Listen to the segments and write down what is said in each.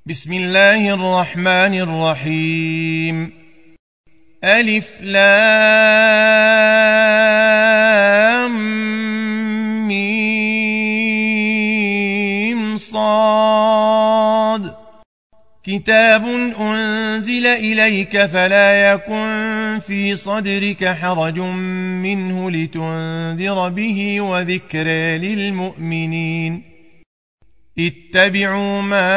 بسم الله الرحمن الرحيم. ألف لام ميم صاد. كتاب أنزل إليك فلا يكن في صدرك حرج منه لتنذر به وذكر للمؤمنين. اتبعوا ما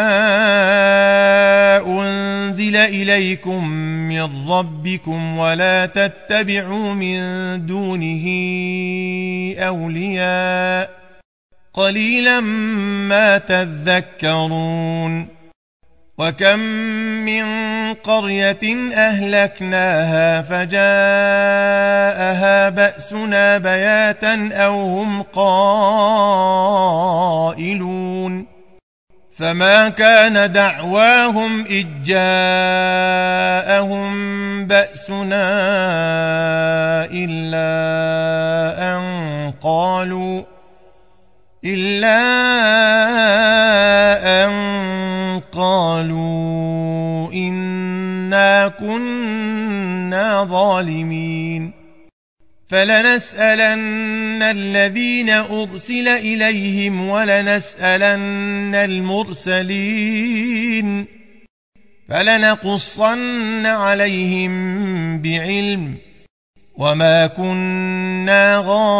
أنزل إليكم من ربكم ولا تتبعوا من دونه أولياء قليلا ما تذكرون. وكم من قرية أهلكناها فجاءها بأسنا بياتا أو هم قائلون. فما كان دعواهم إذ جاءهم بأسنا إلا أن قالوا إنا كنا ظالمين. فلنسألن الذين أرسل إليهم ولنسألن المرسلين فلنقصن عليهم بعلم وما كنا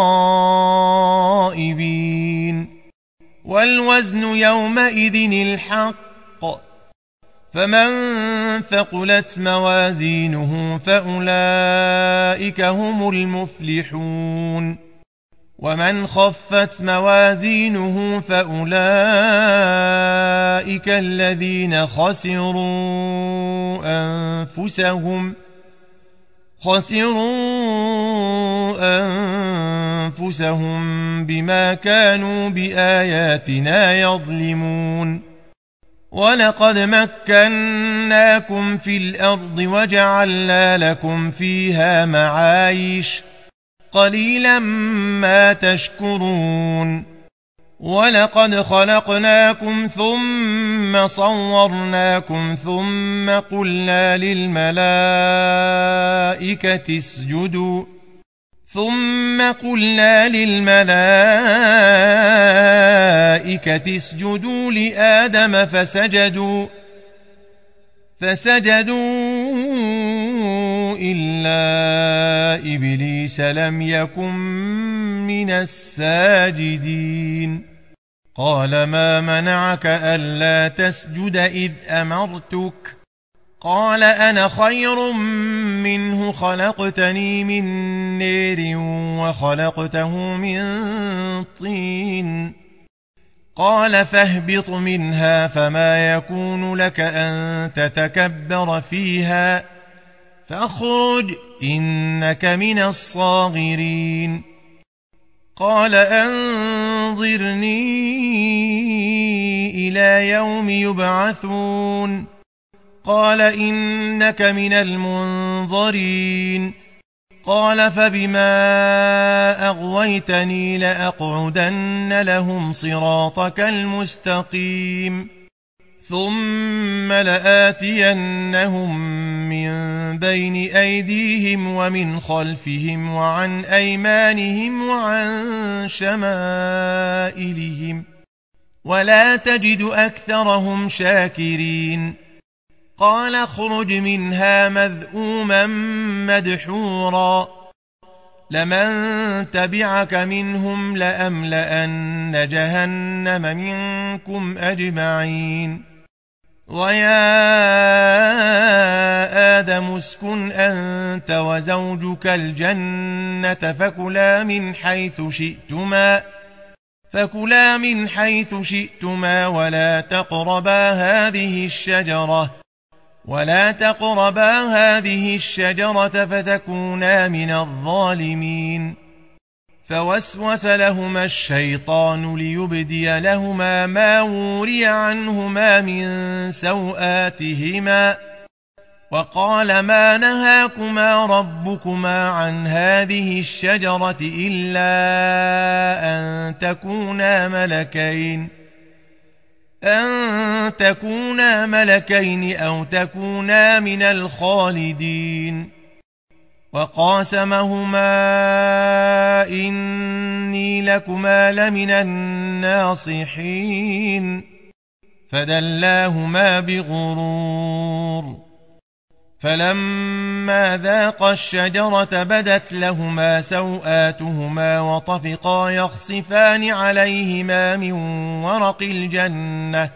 غائبين. والوزن يومئذ الحق فمن ثقلت موازينه فأولئك هم المفلحون. ومن خفت موازينه فأولئك الذين خسروا أنفسهم بما كانوا بآياتنا يظلمون. ولقد مكناكم في الأرض وجعلنا لكم فيها معايش قليلا ما تشكرون. ولقد خلقناكم ثم صورناكم ثم قلنا للملائكة اسجدوا لآدم فسجدوا إلا إبليس لم يكن من الساجدين. قال ما منعك ألا تسجد إذ أمرتك؟ قال أنا خير منه خلقتني من نار وخلقته من طين. قال فاهبط منها فما يكون لك أن تتكبر فيها فاخرج إنك من الصاغرين. قال أنظرني إلى يوم يبعثون. قال إنك من المنظرين. قال فبما أغويتني لأقعدن لهم صراطك المستقيم ثم لآتينهم من بين أيديهم ومن خلفهم وعن أيمانهم وعن شمائلهم ولا تجد أكثرهم شاكرين. قال اخرج منها مذءوما مدحورا لمن تبعك منهم لأملأن جهنم منكم أجمعين. ويا آدم اسكن أنت وزوجك الجنة فكلا من حيث شئتما ولا تقربا هذه الشجرة فتكونا من الظالمين. فوسوس لهما الشيطان ليبدي لهما ما وري عنهما من سوآتهما وقال ما نهاكما ربكما عن هذه الشجرة إلا أن تكونا أن تكونا ملكين أو تكونا من الخالدين وقاسمهما إني لكما لمن الناصحين فدلاهما بغرور فلما ذاقا الشجرة بدت لهما سوآتهما وطفقا يخصفان عليهما من ورق الجنة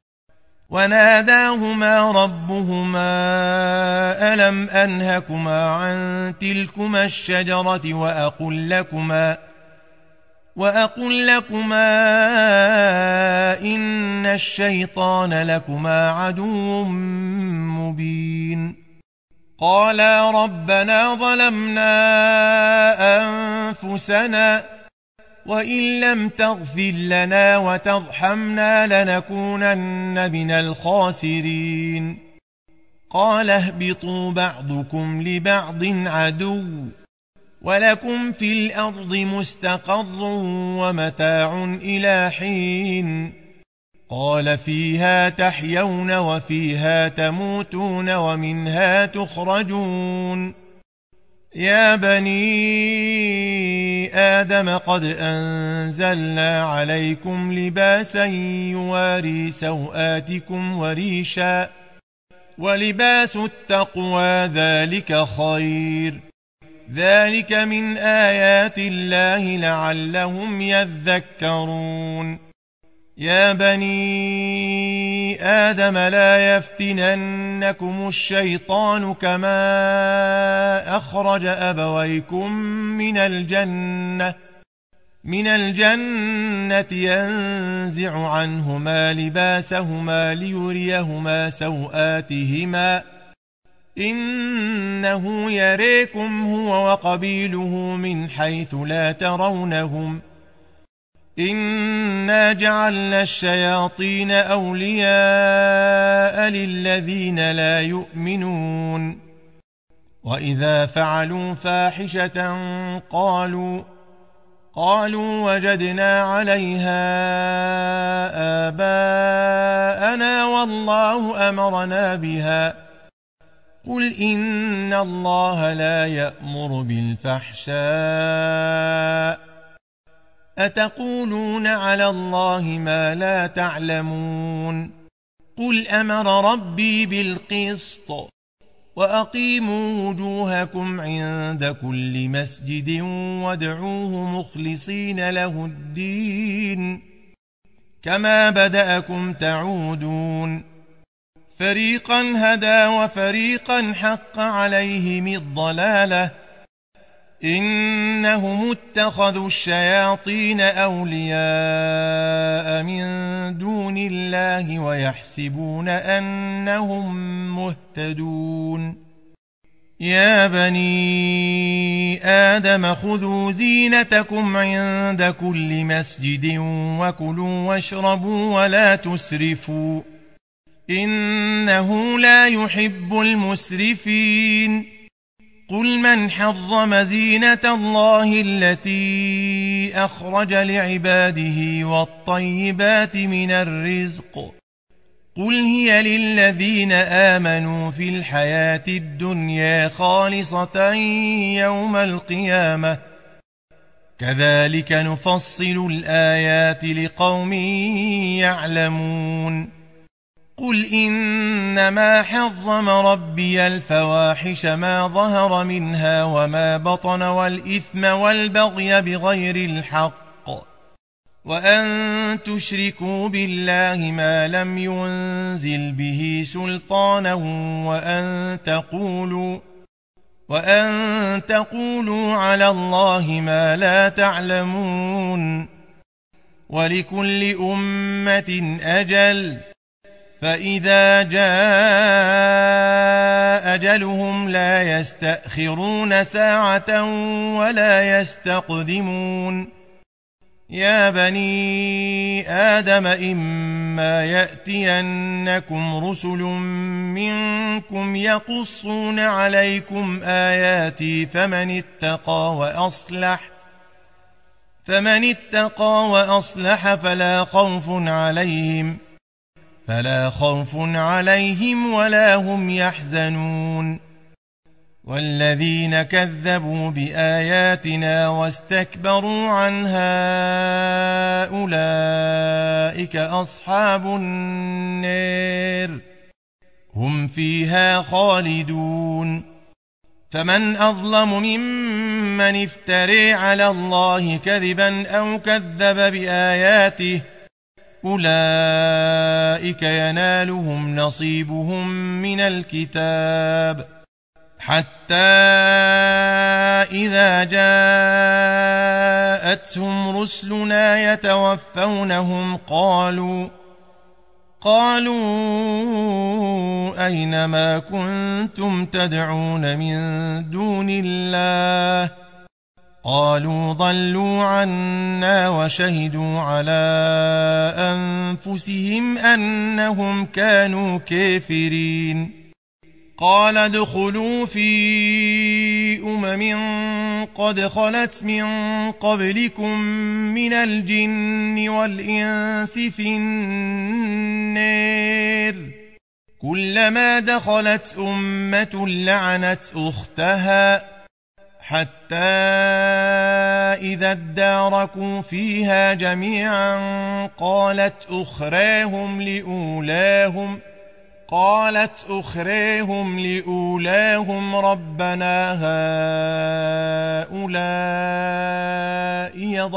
وناداهما ربهما ألم أنهكما عن تلكما الشجرة وأقل لكما إن الشيطان لكما عدو مبين قالا ربنا ظلمنا أنفسنا وإن لم تغفر لنا وترحمنا لنكونن من الخاسرين قال اهبطوا بعضكم لبعض عدو ولكم في الأرض مستقر ومتاع إلى حين قال فيها تحيون وفيها تموتون ومنها تخرجون يا بني آدم قد أنزلنا عليكم لباسا يواري سوآتكم وريشا ولباس التقوى ذلك خير ذلك من آيات الله لعلهم يذكرون يا بني آدم لا يفتننكم الشيطان كما أخرج أبويكم من الجنة ينزع عنهما لباسهما ليريهما سوآتهما إنه يريكم هو وقبيله من حيث لا ترونهم إنا جعلنا الشياطين أولياء للذين لا يؤمنون وإذا فعلوا فاحشة قالوا وجدنا عليها آباءنا والله أمرنا بها قل إن الله لا يأمر بالفحشاء أتقولون على الله ما لا تعلمون قل أمر ربي بالقسط وأقيموا وجوهكم عند كل مسجد وادعوه مخلصين له الدين كما بدأكم تعودون فريقا هدى وفريقا حق عليهم الضلالة إنهم اتخذوا الشياطين أولياء من دون الله ويحسبون أنهم مهتدون يا بني آدم خذوا زينتكم عند كل مسجد وكلوا واشربوا ولا تسرفوا إنه لا يحب المسرفين قل من حرم زينة الله التي أخرج لعباده والطيبات من الرزق قل هي للذين آمنوا في الحياة الدنيا خالصة يوم القيامة كذلك نفصل الآيات لقوم يعلمون قل إنما حرم ربي الفواحش ما ظهر منها وما بطن والإثم والبغي بغير الحق وأن تشركوا بالله ما لم ينزل به سلطانا وأن تقولوا على الله ما لا تعلمون ولكل أمة أجل فإذا جاء أجلهم لا يستأخرون ساعة ولا يستقدمون يا بني آدم إما يأتينكم رسل منكم يقصون عليكم آياتي فمن اتقى وأصلح فلا خوف عليهم فلا خوف عليهم ولا هم يحزنون والذين كذبوا بآياتنا واستكبروا عنها أولئك أصحاب النار هم فيها خالدون فمن أظلم ممن افترى على الله كذبا أو كذب بآياته أولئك ينالهم نصيبهم من الكتاب حتى إذا جاءتهم رسلنا يتوفونهم قالوا أين ما كنتم تدعون من دون الله قالوا ضلوا عنا وشهدوا على أنفسهم أنهم كانوا كافرين قال ادخلوا في قد خلت من قبلكم من الجن والإنس في النار كلما دخلت أمة لعنت أختها حتى إذا اداركوا فيها جميعا قالت أخراهم لأولاهم ربنا هؤلاء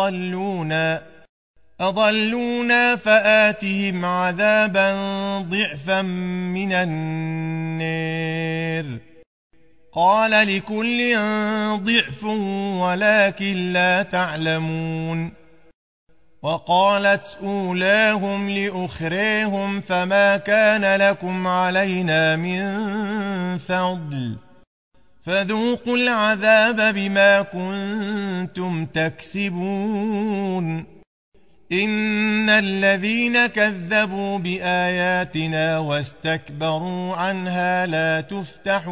أضلونا فآتهم عذابا ضعفا من النار قال لكل ضعف ولكن لا تعلمون وقالت أولاهم لأخراهم فما كان لكم علينا من فضل فذوقوا العذاب بما كنتم تكسبون إن الذين كذبوا بآياتنا واستكبروا عنها لا تفتح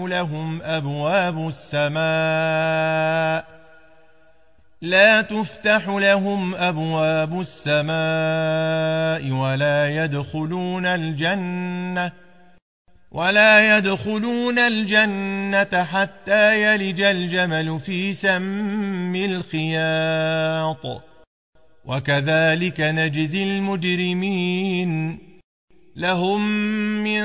لهم أبواب السماء ولا يدخلون الجنة حتى يلج الجمل في سم الخياط وكذلك نجزي المجرمين لهم من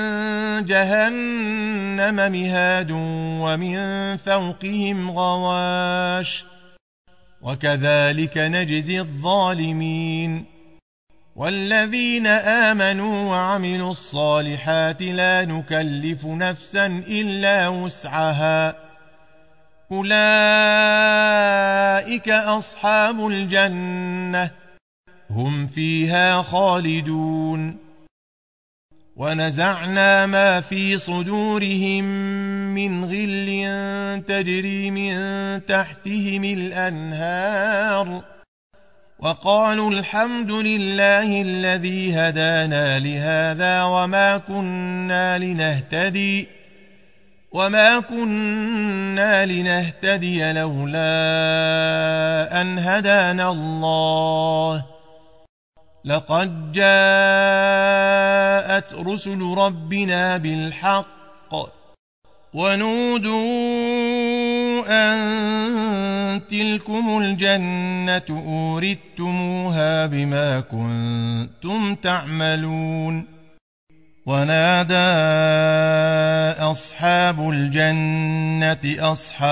جهنم مهاد ومن فوقهم غواش وكذلك نجزي الظالمين والذين آمنوا وعملوا الصالحات لا نكلف نفسا إلا وسعها أولئك أصحاب الجنة هم فيها خالدون ونزعنا ما في صدورهم من غل تجري من تحتهم الأنهار وقالوا الحمد لله الذي هدانا لهذا وما كنا لنهتدي لولا أن هدانا الله لقد جاءت رسل ربنا بالحق ونودوا أن تلكم الجنة أورثتموها بما كنتم تعملون ونادى أصحاب الجنة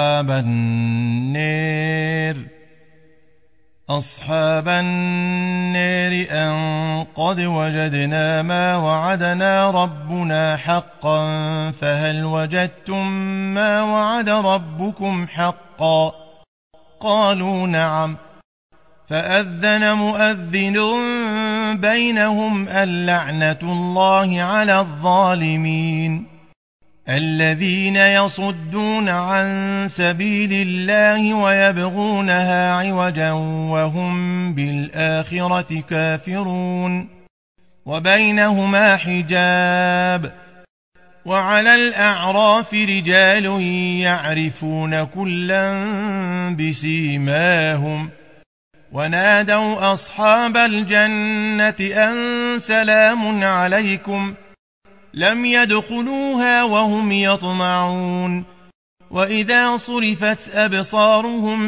أصحاب النار أن قد وجدنا ما وعدنا ربنا حقا فهل وجدتم ما وعد ربكم حقا قالوا نعم فأذن مؤذن بينهم اللعنة الله على الظالمين الذين يصدون عن سبيل الله ويبغونها عوجا وهم بالآخرة كافرون وبينهما حجاب وعلى الأعراف رجال يعرفون كلا بسيماهم ونادوا أصحاب الجنة أن سلام عليكم لم يدخلوها وهم يطمعون وإذا صرفت أبصارهم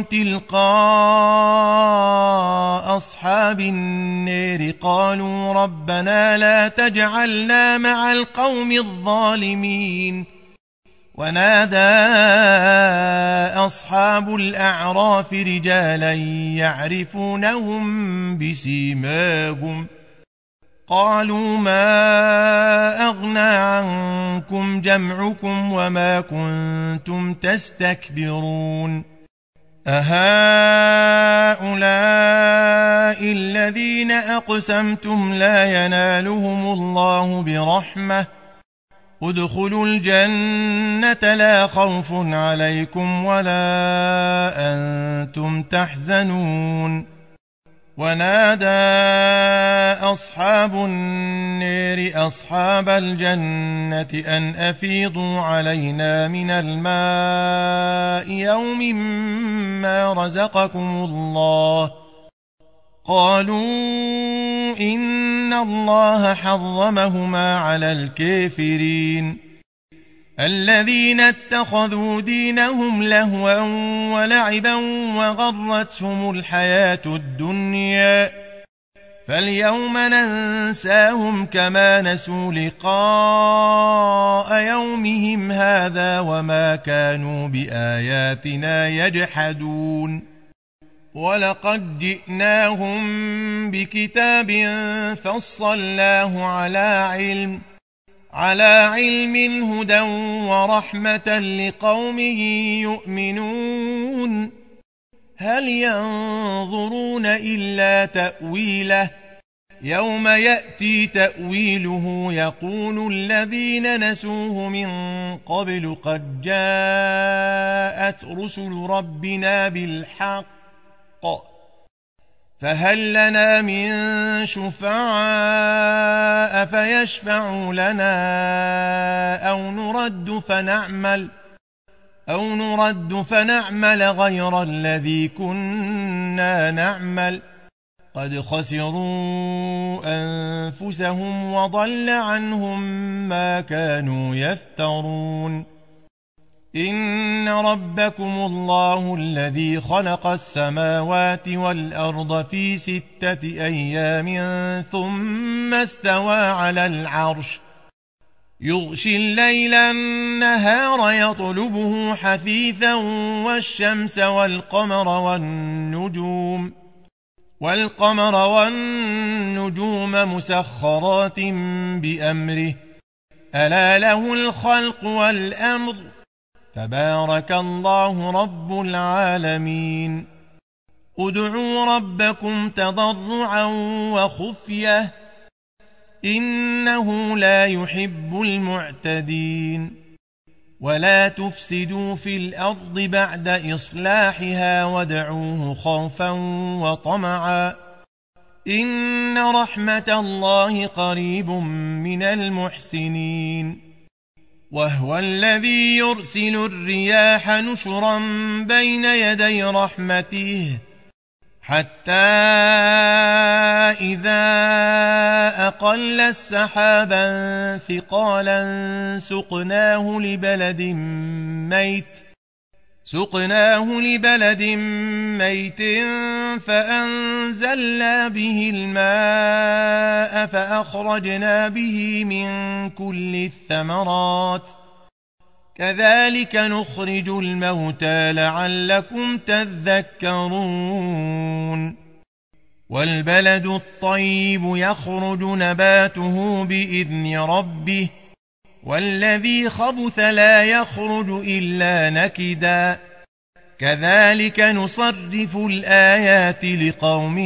تلقاء أصحاب النار قالوا ربنا لا تجعلنا مع القوم الظالمين ونادى أصحاب الأعراف رجالا يعرفونهم بسيماهم قالوا ما أغنى عنكم جمعكم وما كنتم تستكبرون أهؤلاء الذين أقسمتم لا ينالهم الله برحمة ادخلوا الجنة لا خوف عليكم ولا أنتم تحزنون ونادى أصحاب النار أصحاب الجنة أن أفيضوا علينا من الماء يوم ما رزقكم الله قالوا إن الله حرمهما على الكافرين الذين اتخذوا دينهم لهوا ولعبا وغرتهم الحياة الدنيا فاليوم ننساهم كما نسوا لقاء يومهم هذا وما كانوا بآياتنا يجحدون ولقد جئناهم بكتاب فصلناه على علم هدى ورحمة لقوم يؤمنون هل ينظرون إلا تأويله يوم يأتي تأويله يقول الذين نسوه من قبل قد جاءت رسل ربنا بالحق فهل لنا من شفعاء فيشفعوا لنا أو نرد فنعمل غير الذي كنا نعمل قد خسروا أنفسهم وضل عنهم ما كانوا يفترون إن ربكم الله الذي خلق السماوات والأرض في 6 أيام ثم استوى على العرش يغشي الليل النهار يطلبه حثيثا والشمس والقمر والنجوم مسخرات بأمره ألا له الخلق والأمر تبارك الله رب العالمين ادعوا ربكم تضرعا وخفية إنه لا يحب المعتدين ولا تفسدوا في الأرض بعد إصلاحها وادعوه خوفا وطمعا إن رحمة الله قريب من المحسنين وهو الذي يرسل الرياح نشرا بين يدي رحمته حتى إذا أقل السحابا ثقالا سقناه لبلد ميت فأنزلنا به الماء فأخرجنا به من كل الثمرات كذلك نخرج الموتى لعلكم تذكرون والبلد الطيب يخرج نباته بإذن ربه والذي خبث لا يخرج إلا نكدا كذلك نصرف الآيات لقوم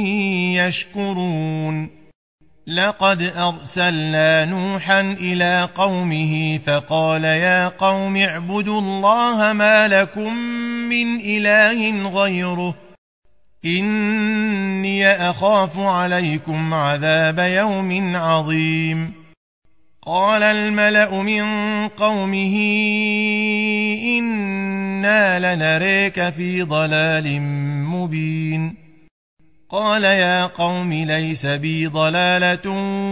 يشكرون لقد أرسلنا نوحا إلى قومه فقال يا قوم اعبدوا الله ما لكم من إله غيره إني أخاف عليكم عذاب يوم عظيم قال الملأ من قومه إنا لنريك في ضلال مبين قال يا قوم ليس بي ضلالة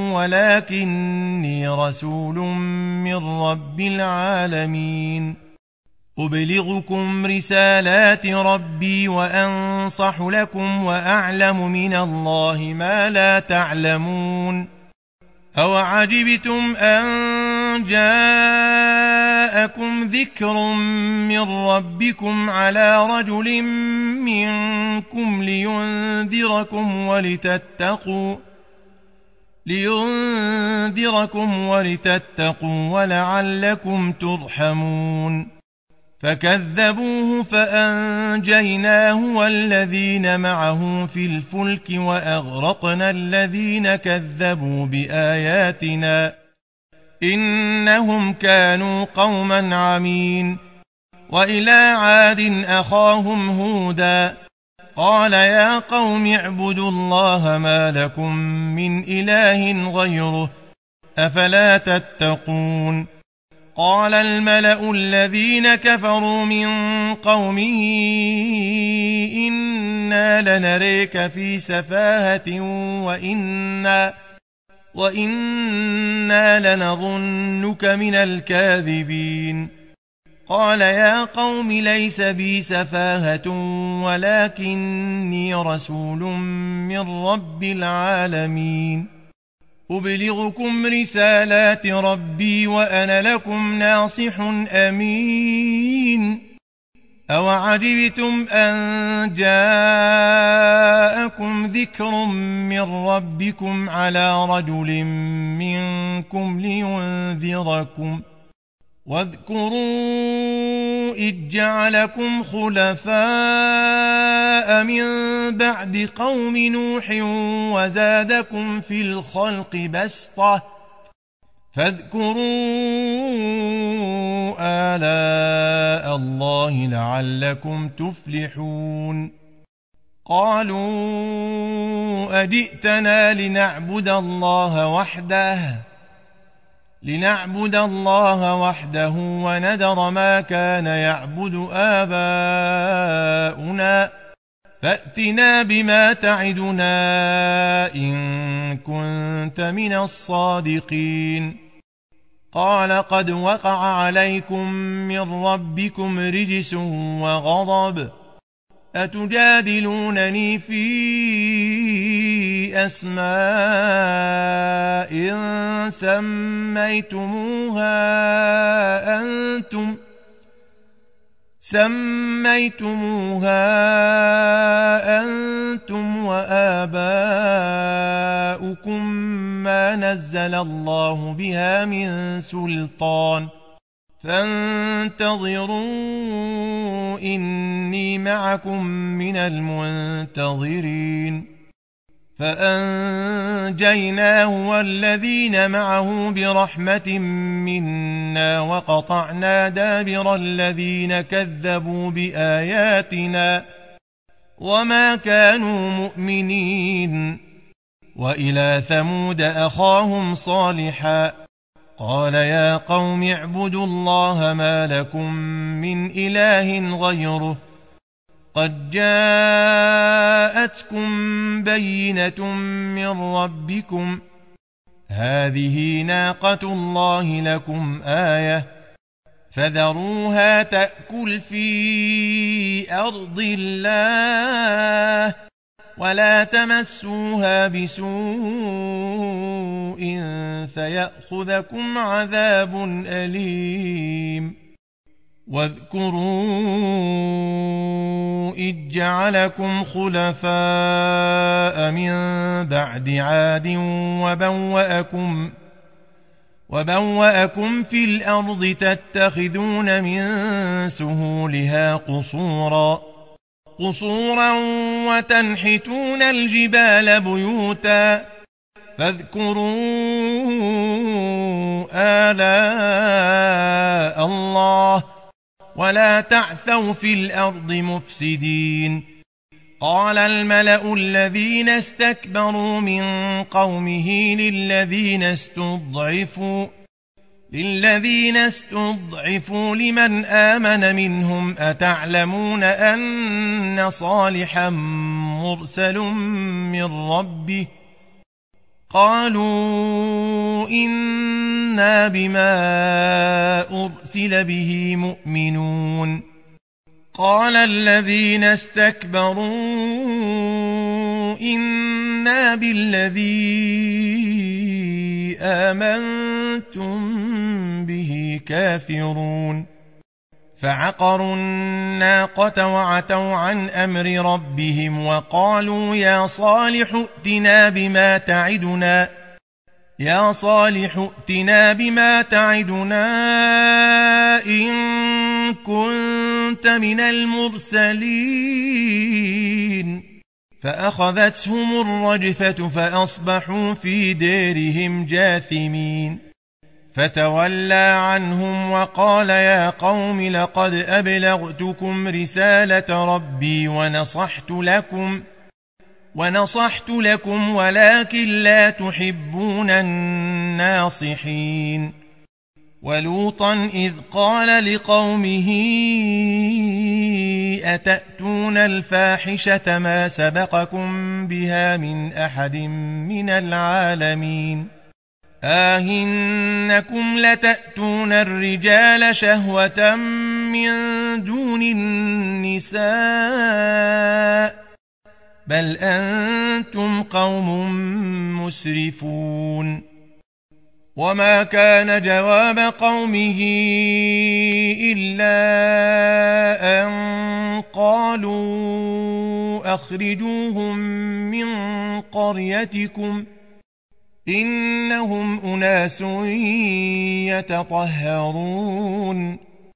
ولكني رسول من رب العالمين أبلغكم رسالات ربي وأنصح لكم وأعلم من الله ما لا تعلمون أوعجبتم أن جاءكم ذكر من ربكم على رجل منكم لينذركم ولتتقوا ولعلكم ترحمون فكذبوه فأنجيناه والذين معه في الفلك وأغرقنا الذين كذبوا بآياتنا إنهم كانوا قوما عمين وإلى عاد أخاهم هودا قال يا قوم اعبدوا الله ما لكم من إله غيره أفلا تتقون قال الملأ الذين كفروا من قومه إنا لنريك في سفاهة وإنا لنظنك من الكاذبين قال يا قوم ليس بي سفاهة ولكني رسول من رب العالمين أبلغكم رسالات ربي وأنا لكم ناصح أمين أوعجبتم أن جاءكم ذكر من ربكم على رجل منكم لينذركم واذكروا إذ جعلكم خلفاء من بعد قوم نوح وزادكم في الخلق بسطة فاذكروا آلاء الله لعلكم تفلحون قالوا أجئتنا لنعبد الله وحده ونذر ما كان يعبد آباؤنا فأتنا بما تعدنا إن كنت من الصادقين قال قد وقع عليكم من ربكم رجس وغضب أتجادلونني في أسماء سميتموها أنتم وآباؤكم ما نزل الله بها من سلطان فانتظروا إني معكم من المنتظرين فأنجيناه والذين معه برحمة منا وقطعنا دابر الذين كذبوا بآياتنا وما كانوا مؤمنين وإلى ثمود أخاهم صالحا قال يا قوم اعبدوا الله ما لكم من إله غيره قد جاءتكم بينة من ربكم هذه ناقة الله لكم آية فذروها تأكل في أرض الله ولا تمسوها بسوء فيأخذكم عذاب أليم واذكروا إذ جعلكم خلفاء من بعد عاد وبوأكم في الأرض تتخذون من سهولها قصورا وتنحتون الجبال بيوتا فاذكروا آلاء الله ولا تعثوا في الأرض مفسدين قال الملأ الذين استكبروا من قومه للذين استضعفوا لمن آمن منهم أتعلمون أن صالحا مرسل من ربه قالوا إنا بما أرسل به مؤمنون قال الذين استكبروا إنا بالذي آمنتم به كافرون فعقروا الناقة وعتوا عن أمر ربهم وقالوا يا صالح ائتنا بما تعدنا إن كنت من المرسلين فأخذتهم الرجفة فأصبحوا في ديرهم جاثمين فتولى عنهم وقال يا قوم لقد أبلغتكم رسالة ربي ونصحت لكم ولكن لا تحبون الناصحين ولوطا إذ قال لقومه أتأتون الفاحشة ما سبقكم بها من أحد من العالمين آهنكم لتأتون الرجال شهوة من دون النساء بل أنتم قوم مسرفون وما كان جواب قومه إلا أن قالوا أخرجوهم من قريتكم إنهم أناس يتطهرون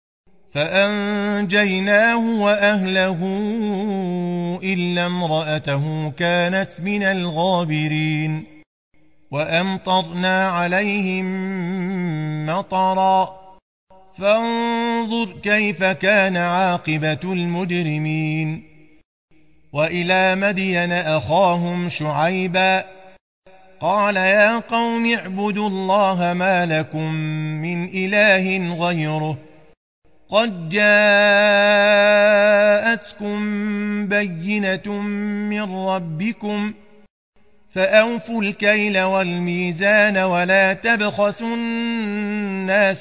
فأنجيناه وأهله إلا امرأته كانت من الغابرين وأمطرنا عليهم مطرا فانظر كيف كان عاقبة المجرمين وإلى مدين أخاهم شعيبا قال يا قوم اعبدوا الله ما لكم من إله غيره قد جاءتكم بينة من ربكم فأوفوا الكيل والميزان ولا تبخسوا الناس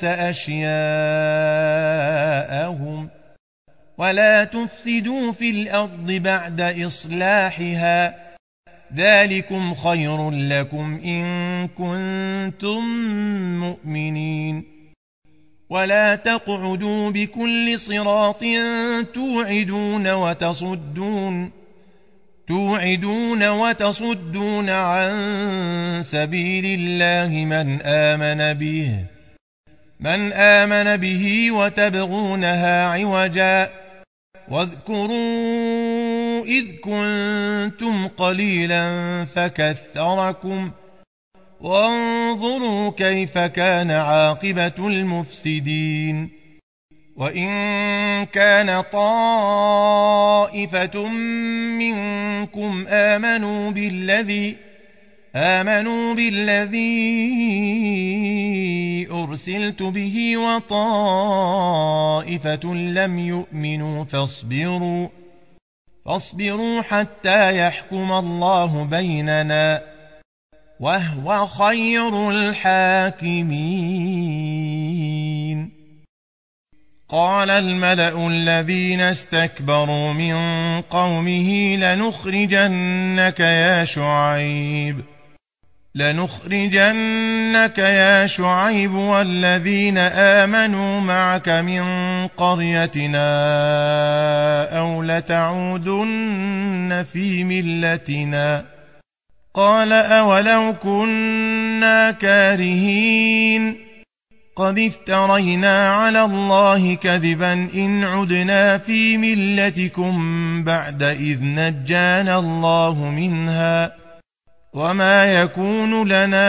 أشياءهم ولا تفسدوا في الأرض بعد إصلاحها ذلكم خير لكم إن كنتم مؤمنين ولا تقعدوا بكل صراط توعدون وتصدون عن سبيل الله من آمن به وتبغونها عوجا واذكروا إذ كنتم قليلا فكثركم وانظروا كيف كان عاقبة المفسدين وإن كان طائفة منكم آمنوا بالذي أرسلت به وطائفة لم يؤمنوا فاصبروا حتى يحكم الله بيننا وهو خير الحاكمين قال الملأ الذين استكبروا من قومه لنخرجنك يا شعيب والذين آمنوا معك من قريتنا أو لتعودن في ملتنا قال أولو كنا كارهين قد افترينا على الله كذبا إن عدنا في ملتكم بعد إذ نجانا الله منها وما يكون لنا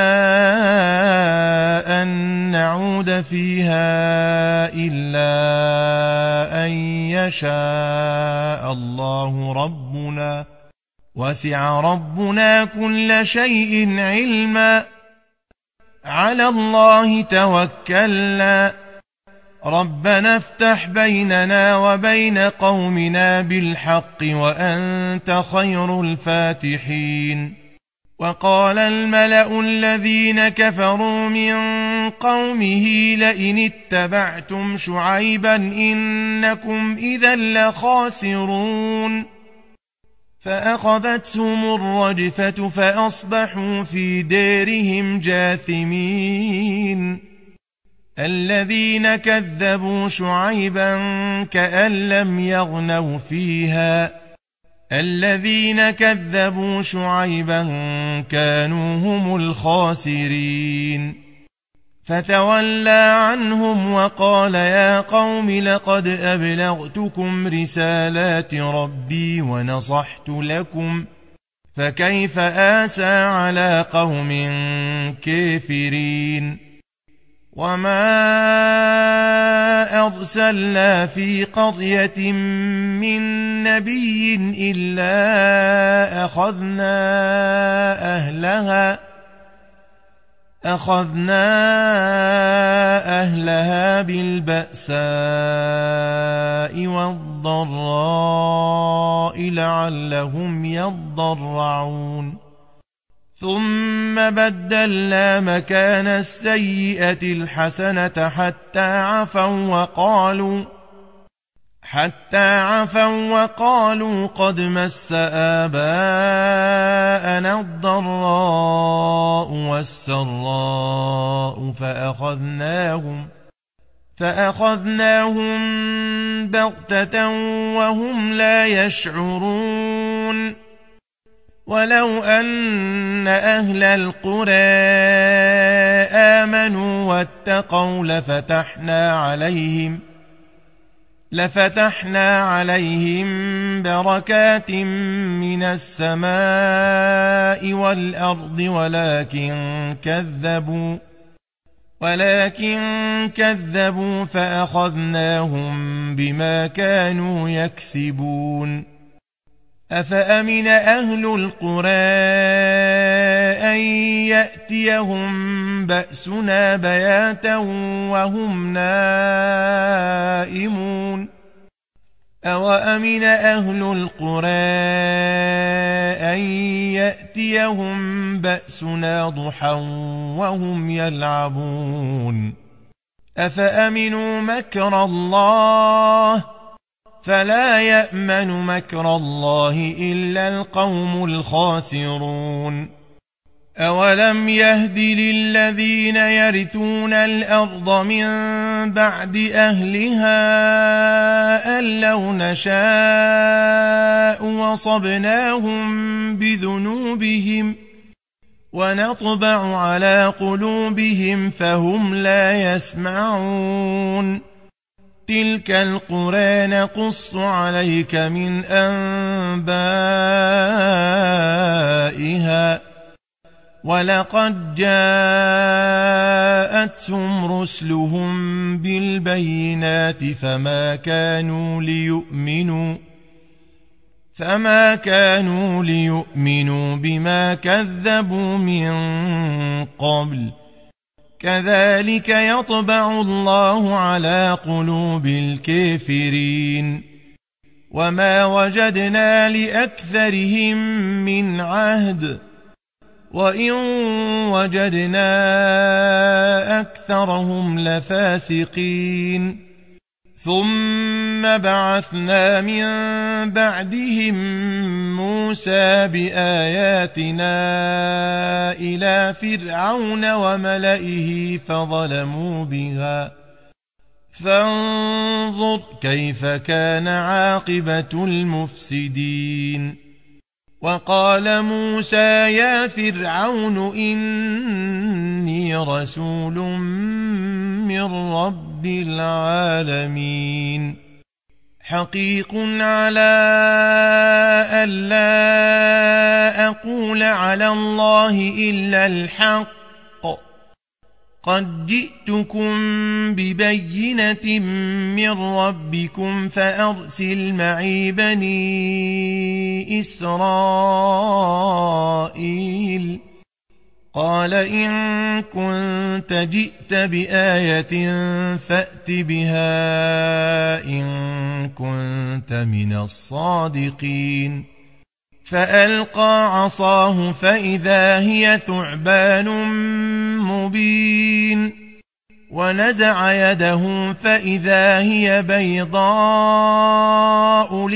أن نعود فيها إلا أن يشاء الله ربنا وسع ربنا كل شيء علما على الله توكلنا ربنا افتح بيننا وبين قومنا بالحق وأنت خير الفاتحين. وقال الملأ الذين كفروا من قومه لئن اتبعتم شعيبا إنكم إذا لخاسرون فأخذتهم الرجفة فأصبحوا في دارهم جاثمين. الذين كذبوا شعيبا كأن لم يغنوا فيها الذين كذبوا شعيبا كانوا هم الخاسرين. فتولى عنهم وقال يا قوم لقد أبلغتكم رسالات ربي ونصحت لكم فكيف آسى على قوم كافرين. وما أرسلنا في قرية من نبي إلا أخذنا أهلها بالبأساء والضراء لعلهم يضرعون. ثم بدلنا مكان السيئة الحسنة حتى عفوا وقالوا قد مس آباءنا الضراء والسراء فأخذناهم بغتة وهم لا يشعرون. ولو أن أهل القرى آمنوا واتقوا لفتحنا عليهم بركات من السماء والأرض ولكن كذبوا فأخذناهم بما كانوا يكسبون. أفأمن أهل القرى أن يأتيهم بأسنا بياتا وهم نائمون. أوأمن أهل القرى أن يأتيهم بأسنا ضحى وهم يلعبون. أفأمنوا مكر الله فلا يأمن مكر الله إلا القوم الخاسرون. أولم يهد للذين يرثون الأرض من بعد أهلها أن لو نشاء وصبناهم بذنوبهم ونطبع على قلوبهم فهم لا يسمعون. تلك القرى نقص عليك من أنبائها ولقد جاءتهم رسلهم بالبينات فما كانوا ليؤمنوا بما كذبوا من قبل. كذلك يطبع الله على قلوب الكافرين. وما وجدنا لأكثرهم من عهد وإن وجدنا أكثرهم لفاسقين. ثم بعثنا من بعدهم موسى بآياتنا إلى فرعون وملئه فظلموا بها فانظر كيف كان عاقبة المفسدين. وقال موسى يا فرعون إني رسول من رب العالمين حقيق على ألا أقول على الله إلا الحق قد جئتكم ببينة من ربكم فأرسل معي بني إسرائيل قال إن كنت جئت بآية فأت بها إن كنت من الصادقين فألقى عصاه فإذا هي ثعبان مبين ونزع يده فإذا هي بيضاء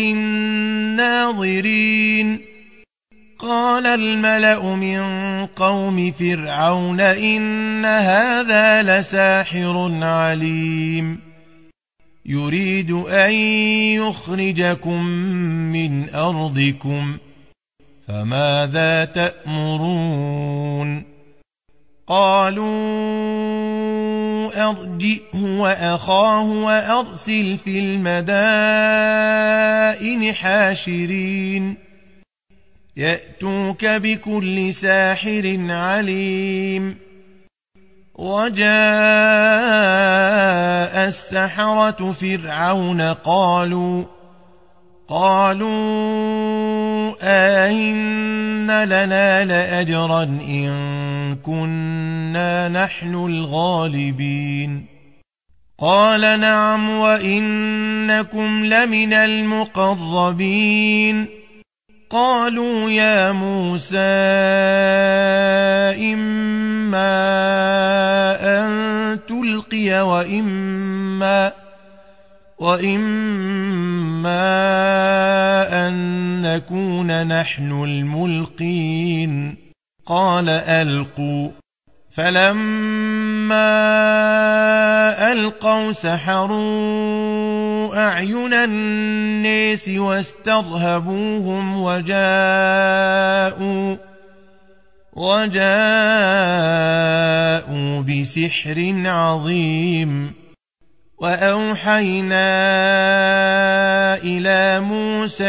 للناظرين قال الملأ من قوم فرعون إن هذا لساحر عليم يريد أن يخرجكم من أرضكم فماذا تأمرون قالوا أرجئه وأخاه وأرسل في المدائن حاشرين يأتوك بكل ساحر عليم وجاء السحرة فرعون قالوا أئن لنا لأجرا إن كنا نحن الغالبين قال نعم وإنكم لمن المقربين قالوا يا موسى إما أن تلقي وإما أن نكون نحن الملقين قال ألقوا فلما ألقوا سحروا أعين الناس واسترهبوهم وجاءوا بسحر عظيم وأوحينا إلى موسى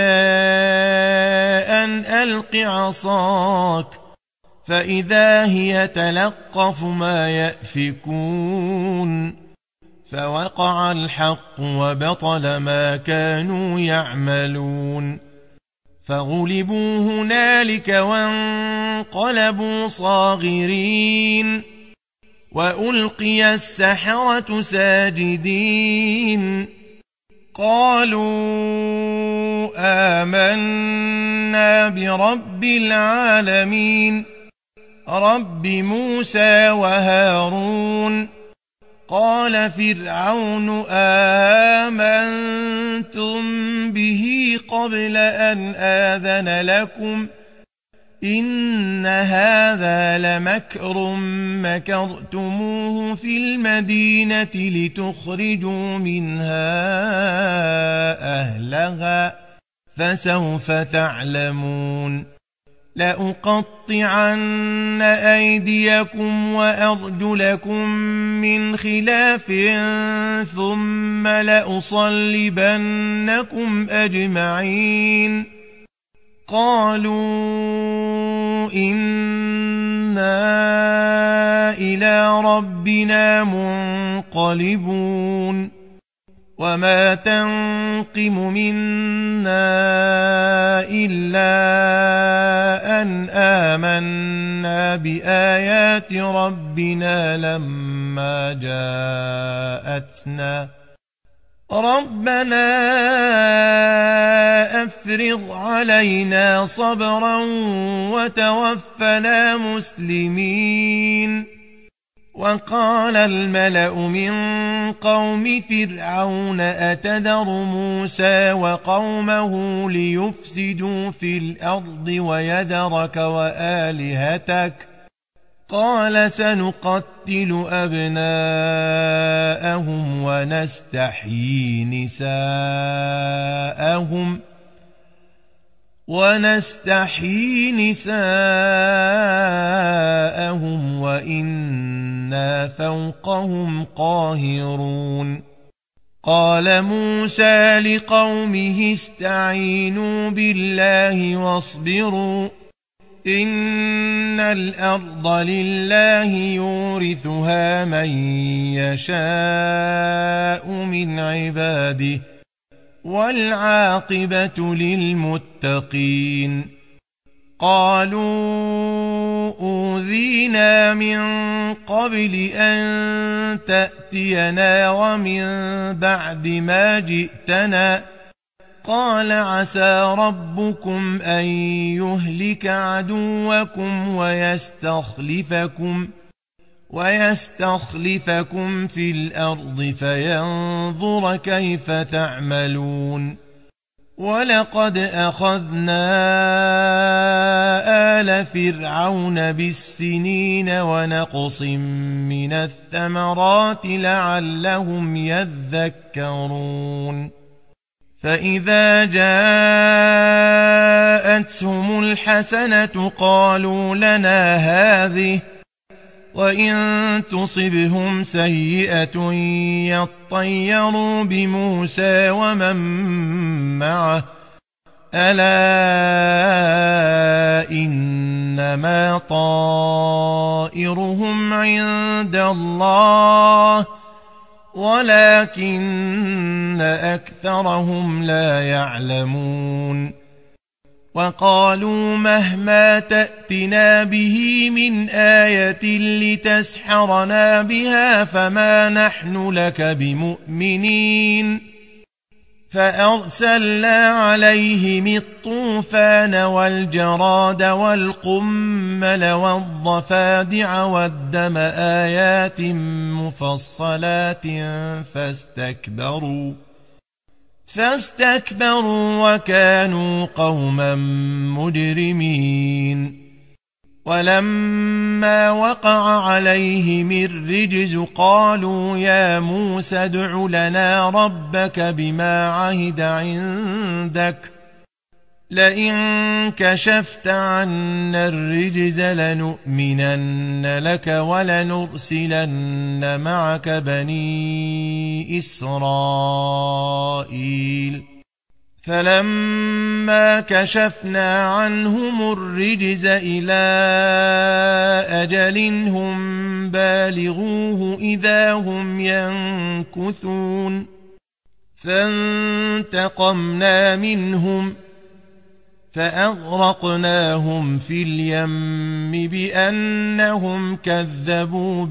أن ألق عصاك فإذا هي تلقف ما يأفكون فوقع الحق وبطل ما كانوا يعملون فغلبوا هنالك وانقلبوا صاغرين وألقي السحرة ساجدين قالوا آمنا برب العالمين رب موسى وهارون قال فرعون آمنتم به قبل أن آذن لكم إن هذا لمكر مكرتموه في المدينة لتخرجوا منها أهلها فسوف تعلمون لأقطعن أيديكم وأرجلكم من خلاف ثم لأصلبنكم أجمعين قالوا إنا إلى ربنا منقلبون وما تنقم منا إلا أن آمنا بآيات ربنا لما جاءتنا ربنا أفرغ علينا صبرا وتوفنا مسلمين وقال الملأ من قوم فرعون أتذر موسى وقومه ليفسدوا في الأرض ويذرك وآلهتك قال سنقتل أبناءهم ونستحيي نساءهم وإنا فوقهم قاهرون قال موسى لقومه استعينوا بالله واصبروا إن الأرض لله يورثها من يشاء من عباده والعاقبة للمتقين قالوا أوذينا من قبل أن تأتينا ومن بعد ما جئتنا قال عسى ربكم أن يهلك عدوكم ويستخلفكم في الأرض فينظر كيف تعملون ولقد أخذنا آل فرعون بالسنين ونقص من الثمرات لعلهم يذكرون فإذا جاءتهم الحسنة قالوا لنا هذه وإن تصبهم سيئة يطيروا بموسى ومن معه ألا إنما طائرهم عند الله ولكن أكثرهم لا يعلمون وقالوا مهما تأتنا به من آية لتسحرنا بها فما نحن لك بمؤمنين فأرسلنا عليهم الطوفان والجراد والقمل والضفادع والدم آيات مفصلات فاستكبروا وكانوا قوما مجرمين ولما وقع عليهم الرجز قالوا يا موسى ادع لنا ربك بما عهد عندك لئن كشفت عنا الرجز لنؤمنن لك ولنرسلن معك بني إسرائيل فلما كشفنا عنهم الرجز إلى أجل هم بالغوه إذا هم ينكثون فانتقمنا منهم فأغرقناهم في اليم بأنهم كذبوا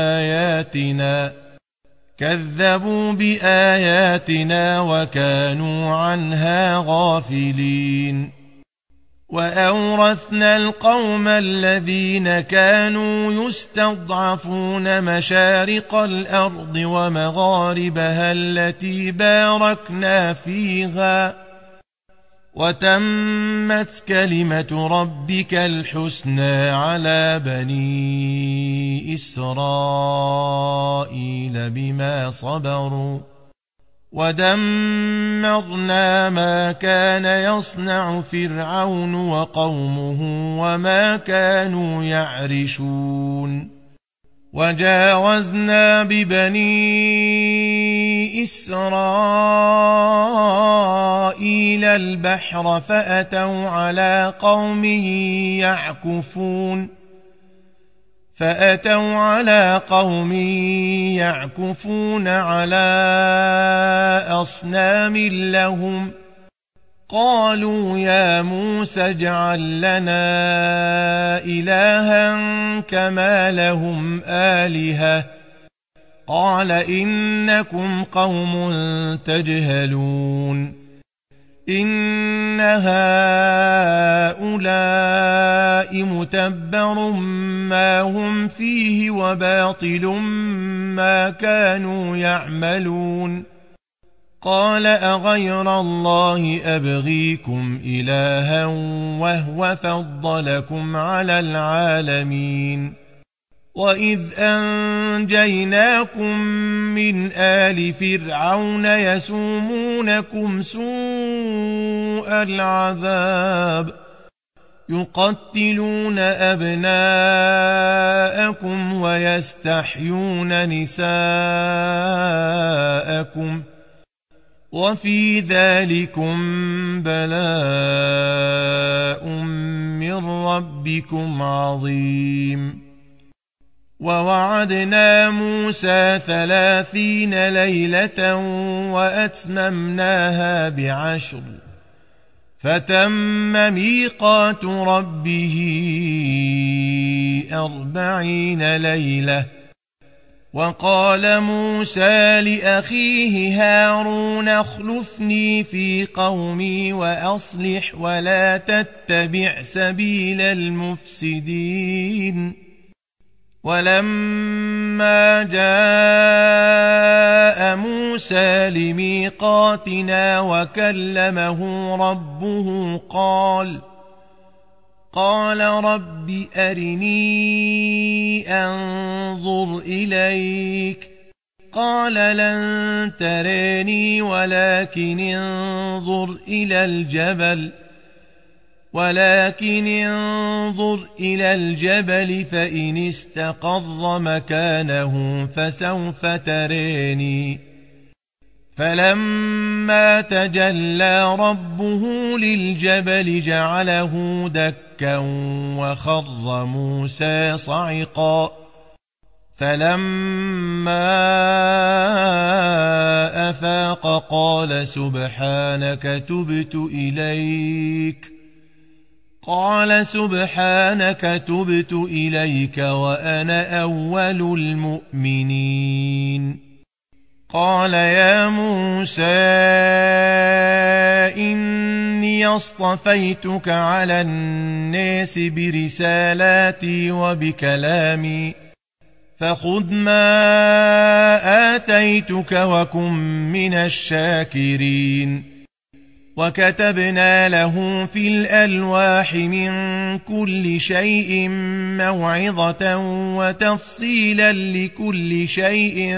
بآياتنا وكانوا عنها غافلين وأورثنا القوم الذين كانوا يستضعفون مشارق الأرض ومغاربها التي باركنا فيها وتمت كلمة ربك الحسنى على بني إسرائيل بما صبروا ودمرنا ما كان يصنع فرعون وقومه وما كانوا يعرشون وجاوزنا ببني إسرائيل البحر فأتوا على قوم يعكفون على أصنام لهم قالوا يا موسى اجعل لنا إلها كما لهم آلهة قال إنكم قوم تجهلون إن هؤلاء متبر ما هم فيه وباطل ما كانوا يعملون قال أغير الله أبغيكم إلها وهو فضلكم على العالمين وإذ أنجيناكم من آل فرعون يسومونكم سوء العذاب يقتلون أبناءكم ويستحيون نساءكم وفي ذلكم بلاء من ربكم عظيم ووعدنا موسى 30 ليلة وأتممناها ب10 فتم ميقات ربه 40 ليلة. وقال موسى لأخيه هارون اخلفني في قومي وأصلح ولا تتبع سبيل المفسدين. ولما جاء موسى لميقاتنا وكلمه ربه قال رب أرني أنظر إليك. قال لن تراني ولكن انظر إلى الجبل فإن استقر مكانه فسوف تراني. فلما تجلى ربه للجبل جعله دكا وخر موسى صعقا. فلما أفاق قال سبحانك تبت إليك وأنا أول المؤمنين. قال يا موسى إني اصطفيتك على الناس برسالاتي وبكلامي فخذ ما آتيتك وكن من الشاكرين. وكتبنا له في الألواح من كل شيء موعظة وتفصيلا لكل شيء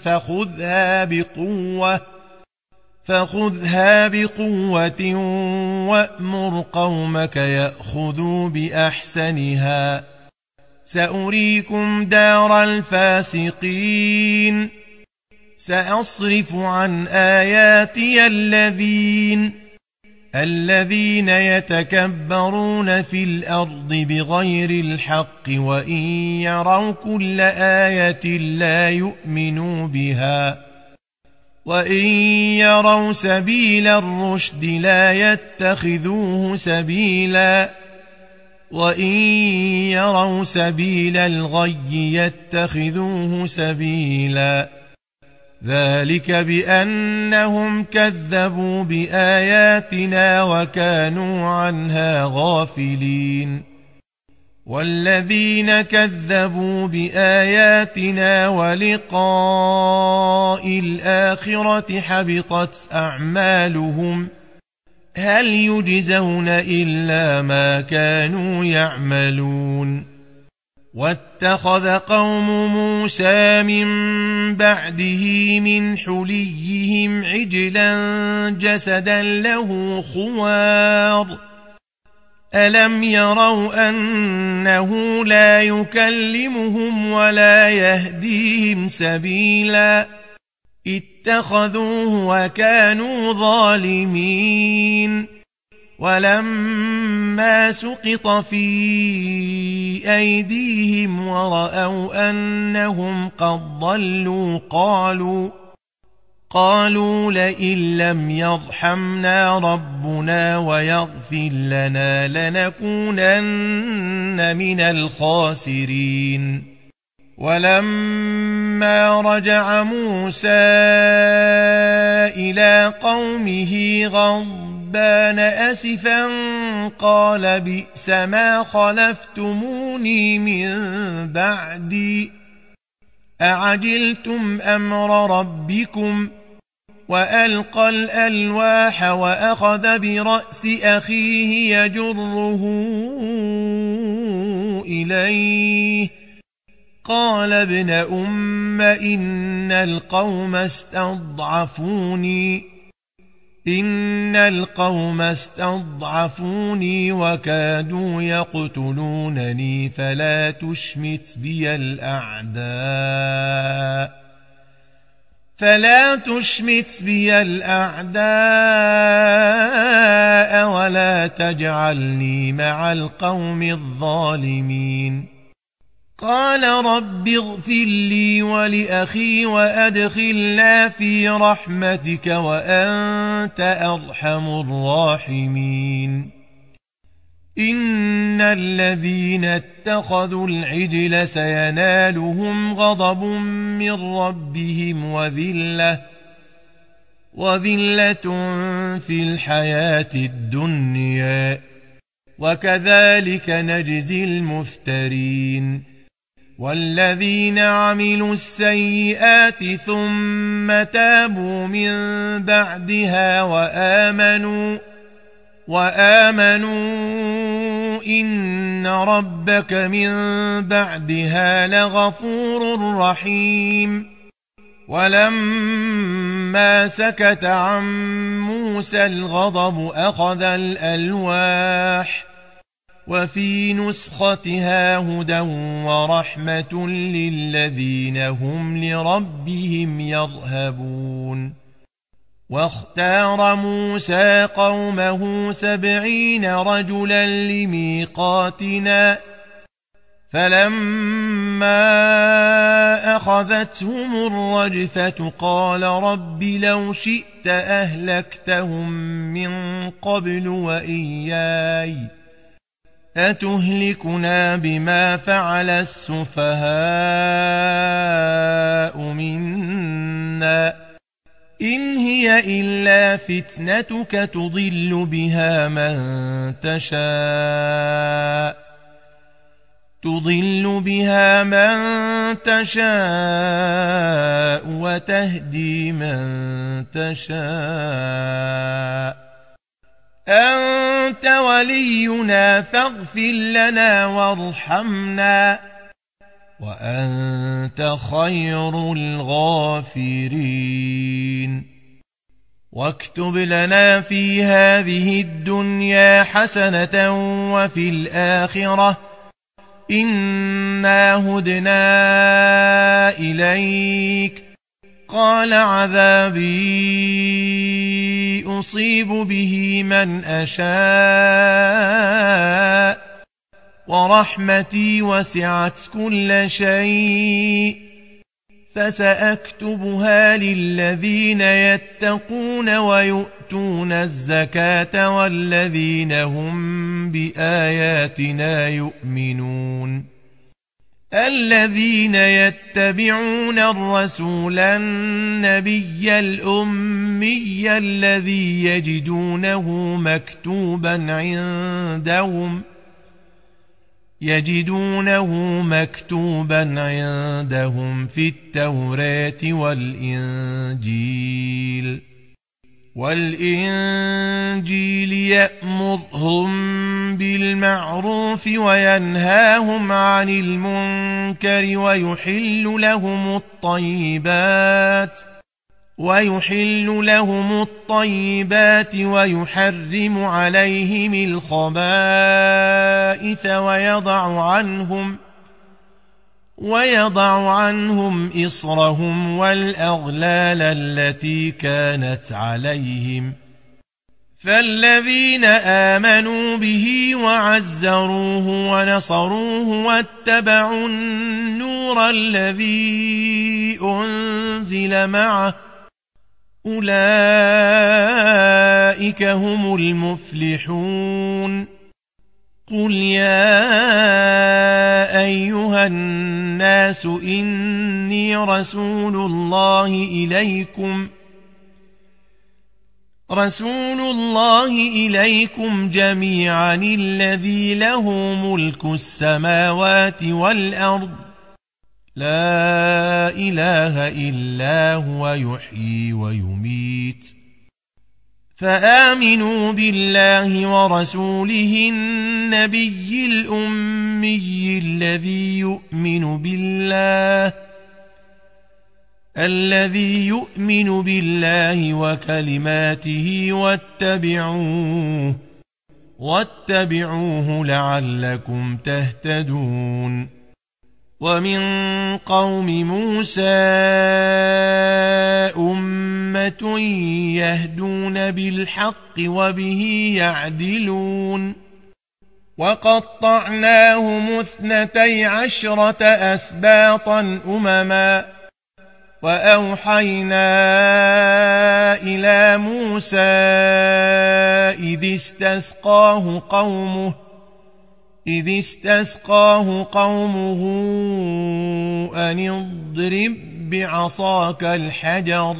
فخذها بقوة وأمر قومك يأخذوا بأحسنها سأريكم دار الفاسقين. سأصرف عن آياتي الذين يتكبرون في الأرض بغير الحق وإن يروا كل آية لا يؤمنوا بها وإن يروا سبيل الرشد لا يتخذوه سبيلا وإن يروا سبيل الغي يتخذوه سبيلا. ذلك بأنهم كذبوا بآياتنا وكانوا عنها غافلين. والذين كذبوا بآياتنا ولقاء الآخرة حبطت أعمالهم هل يجزون إلا ما كانوا يعملون. واتخذ قوم موسى من بعده من حليهم عجلا جسدا له خوار ألم يروا أنه لا يكلمهم ولا يهديهم سبيلا اتخذوه وكانوا ظالمين. ولما سقط في أيديهم ورأوا أنهم قد ضلوا قالوا لئن لم يرحمنا ربنا ويغفر لنا لنكونن من الخاسرين. ولما رجع موسى إلى قومه غضبان أسفا قال بئس ما خلفتموني من بعدي أعجلتم أمر ربكم. وألقى الألواح وأخذ برأس أخيه يجره إليه قال ابن أم إن القوم استضعفوني وكادوا يقتلونني فلا تشمت بي الأعداء ولا تجعلني مع القوم الظالمين. قال رب اغفر لي ولأخي وأدخلنا في رحمتك وأنت أرحم الراحمين إن الذين اتخذوا العجل سينالهم غضب من ربهم وذلة في الحياة الدنيا وكذلك نجزي المفترين والذين عملوا السيئات ثم تابوا من بعدها وآمنوا إن ربك من بعدها لغفور رحيم ولما سكت عن موسى الغضب أخذ الألواح وفي نسختها هدى ورحمة للذين هم لربهم يرهبون واختار موسى قومه 70 رجلا لميقاتنا فلما أخذتهم الرجفة قال رب لو شئت أهلكتهم من قبل وإياي أتهلكنا بما فعل السفهاء منا إن هي إلا فتنتك تضل بها من تشاء وتهدي من تشاء أنت ولينا فاغفر لنا وارحمنا وأنت خير الغافرين واكتب لنا في هذه الدنيا حسنة وفي الآخرة إنا هدنا إليك قال عذابي أصيب به من أشاء ورحمتي وسعت كل شيء فسأكتبها للذين يتقون ويؤتون الزكاة والذين هم بآياتنا يؤمنون الذين يتبعون الرسول النبي الأمي الذي يجدونه مكتوبا عندهم في التوراة والإنجيل يأمرهم بالمعروف وينهاهم عن المنكر ويحل لهم الطيبات ويحرم عليهم الخبائث ويضع عنهم إصرهم والأغلال التي كانت عليهم فالذين آمنوا به وعزروه ونصروه واتبعوا النور الذي أنزل معه أولئك هم المفلحون قل يا أيها الناس إني رسول الله إليكم جميعا الذي له ملك السماوات والأرض لا إله إلا هو يحيي ويميت فآمنوا بالله ورسوله النبي الأمي الذي يؤمن بالله وكلماته واتبعوه لعلكم تهتدون ومن قوم موسى أمة يهدون بالحق وبه يعدلون وقطعناهم 12 أسباطا أمما وأوحينا إلى موسى إذ استسقاه قومه أن اضرب بعصاك الحجر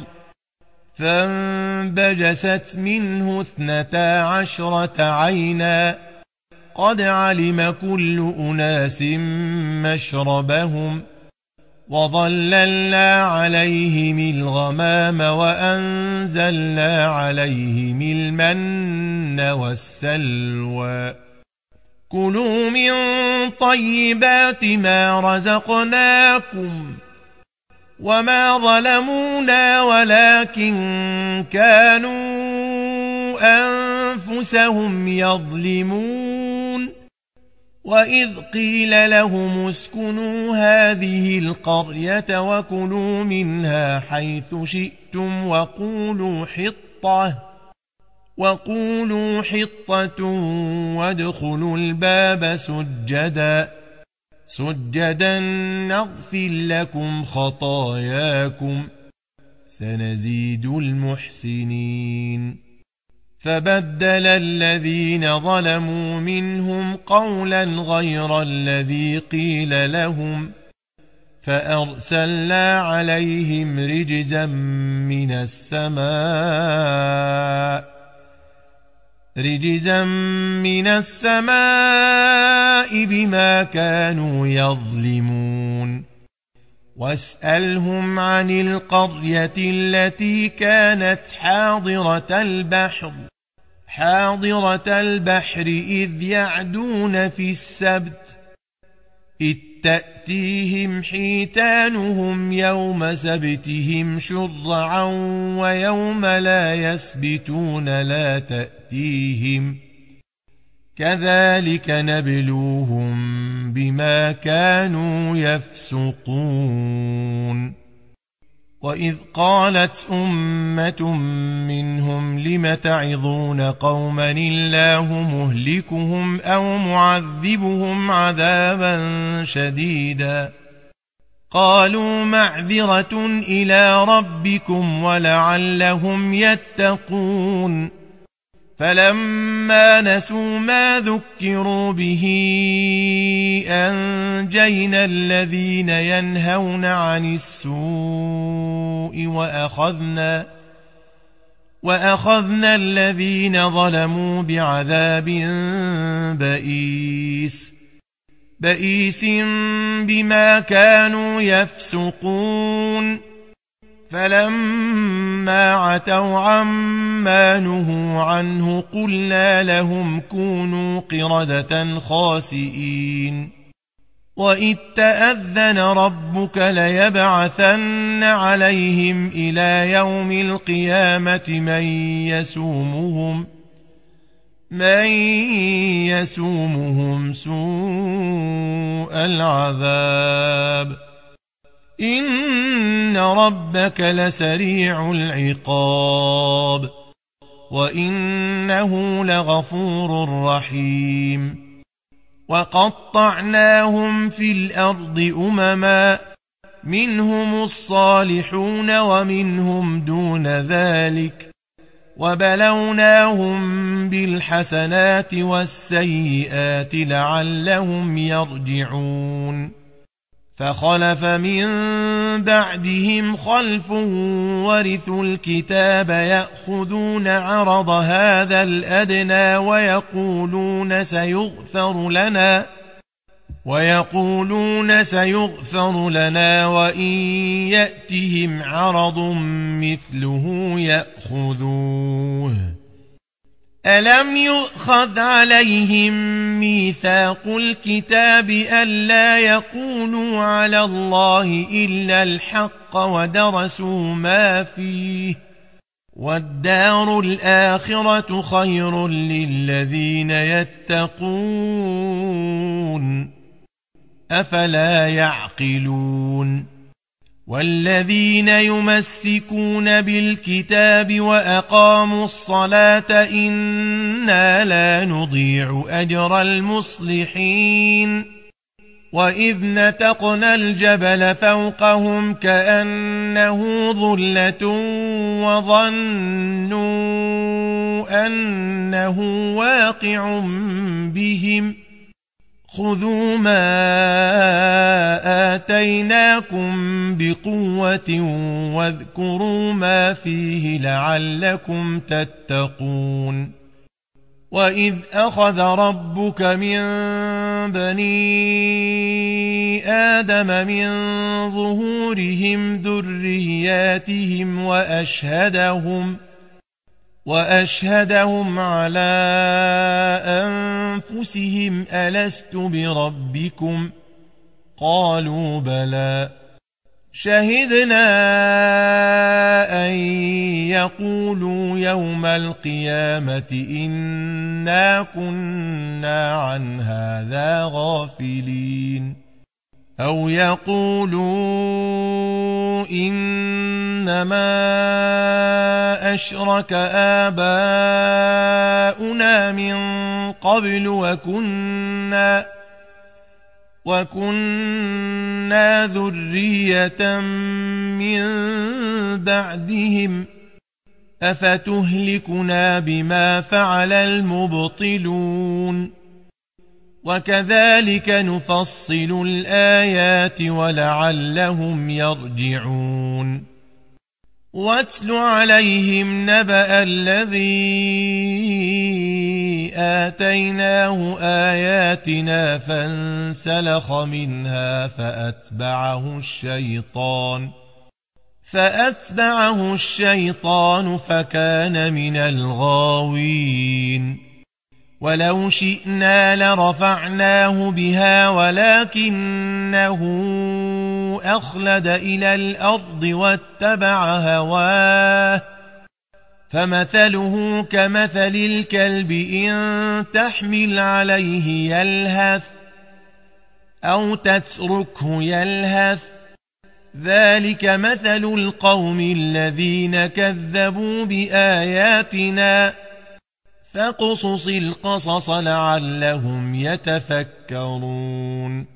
فانبجست منه 12 عينا قد علم كل أناس مشربهم وظللنا عليهم الغمام وأنزلنا عليهم المن والسلوى كلوا من طيبات ما رزقناكم وما ظلمونا ولكن كانوا أنفسهم يظلمون وإذ قيل لهم اسكنوا هذه القرية وكلوا منها حيث شئتم وقولوا حطة وادخلوا الباب سجدا نغفر لكم خطاياكم سنزيد المحسنين فبدل الذين ظلموا منهم قولا غير الذي قيل لهم فأرسلنا عليهم رجزا من السماء بما كانوا يظلمون واسألهم عن القرية التي كانت حاضرة البحر إذ يعدون في السبت إذ تأتيهم حيتانهم يوم سبتهم شرعا ويوم لا يسبتون لا تأتيهم كذلك نبلوهم بما كانوا يفسقون وإذ قالت أمة منهم لم تعظون قوما الله مهلكهم أو معذبهم عذابا شديدا قالوا معذرة إلى ربكم ولعلهم يتقون فلما نسوا ما ذكروا به أنجينا الذين ينهون عن السوء وأخذنا الذين ظلموا بعذاب بئيس بما كانوا يفسقون فلما عتوا عما نهوا عنه قلنا لهم كونوا قردة خاسئين وإذ تأذن ربك ليبعثن عليهم إلى يوم القيامة من يسومهم سوء العذاب إن ربك لسريع العقاب وإنه لغفور رحيم وقطعناهم في الأرض أمما منهم الصالحون ومنهم دون ذلك وبلوناهم بالحسنات والسيئات لعلهم يرجعون فخلف من بعدهم خلف ورثوا الكتاب يأخذون عرض هذا الأدنى ويقولون سيغفر لنا وإن يأتهم عرض مثله يأخذوه ألم يؤخذ عليهم ميثاق الكتاب ألا يقولوا على الله إلا الحق ودرسوا ما فيه والدار الآخرة خير للذين يتقون أفلا يعقلون والذين يمسكون بالكتاب وأقاموا الصلاة إنا لا نضيع أجر المصلحين وإذ نتقنا الجبل فوقهم كأنه ظلة وظنوا أنه واقع بهم خذوا ما آتيناكم بقوة واذكروا ما فيه لعلكم تتقون وإذ أخذ ربك من بني آدم من ظهورهم ذرياتهم وأشهدهم على أنفسهم ألست بربكم قالوا بلى شهدنا أن يقولوا يوم القيامة إنا كنا عن هذا غافلين أو يقولوا إنما أشرك آباؤنا من قبل وكنا ذرية من بعدهم أفتهلكنا بما فعل المبطلون وكذلك نفصل الآيات ولعلهم يرجعون واتل عليهم نبأ الذي آتيناه آياتنا فانسلخ منها فأتبعه الشيطان فكان من الغاوين ولو شئنا لرفعناه بها ولكنه أخلد إلى الأرض واتبع هواه فمثله كمثل الكلب إن تحمل عليه يلهث أو تتركه يلهث ذلك مثل القوم الذين كذبوا بآياتنا فاقصص القصص لعلهم يتفكرون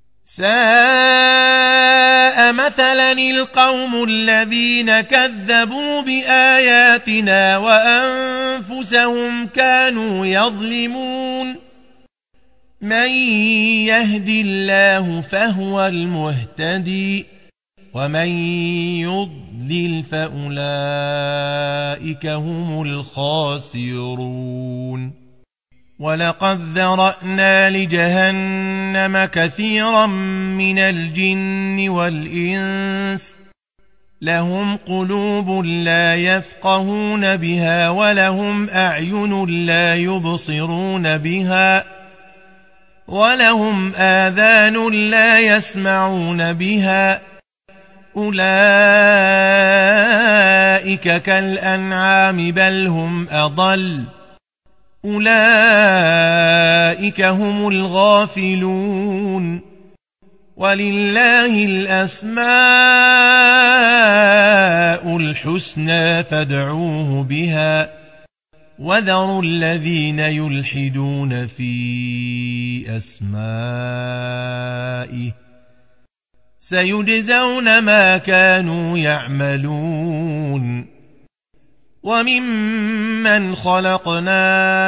ساء مثلا القوم الذين كذبوا بآياتنا وأنفسهم كانوا يظلمون من يهد الله فهو المهتدي ومن يضلل فأولئك هم الخاسرون ولقد ذرأنا لجهنم كثيرا من الجن والإنس لهم قلوب لا يفقهون بها ولهم أعين لا يبصرون بها ولهم آذان لا يسمعون بها أولئك كالأنعام بل هم أضل أولئك هم الغافلون ولله الأسماء الحسنى فادعوه بها وذروا الذين يلحدون في أسمائه سيجزون ما كانوا يعملون وممن خلقنا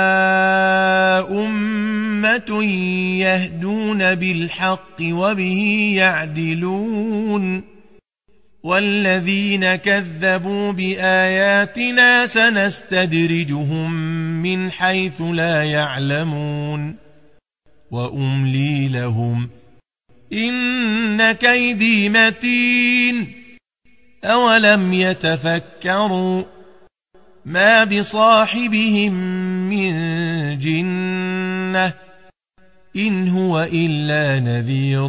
أمة يهدون بالحق وبه يعدلون والذين كذبوا بآياتنا سنستدرجهم من حيث لا يعلمون وأملي لهم إن كيدي متين أولم يتفكروا ما بصاحبهم من جنة إن هو إلا نذير